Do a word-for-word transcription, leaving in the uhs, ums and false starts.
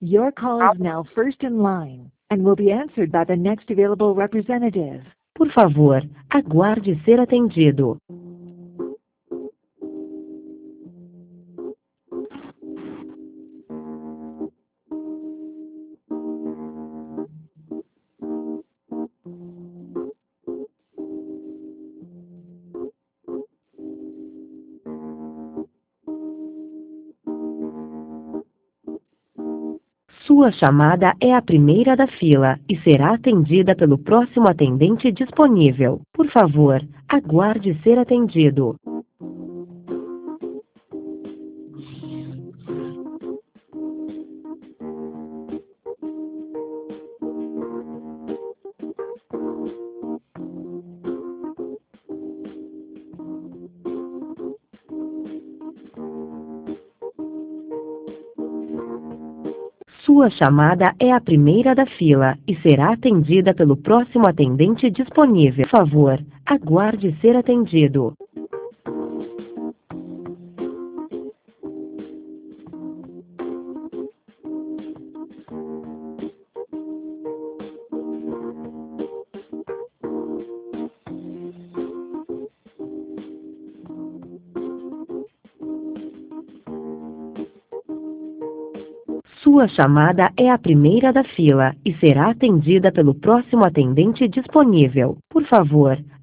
Your call is now first in line and will be answered by the next available representative. Por favor, aguarde ser atendido. Sua chamada é a primeira da fila e será atendida pelo próximo atendente disponível. Por favor, aguarde ser atendido. Sua chamada é a primeira da fila e será atendida pelo próximo atendente disponível. Por favor, aguarde ser atendido. Sua chamada é a primeira da fila e será atendida pelo próximo atendente disponível. Por favor,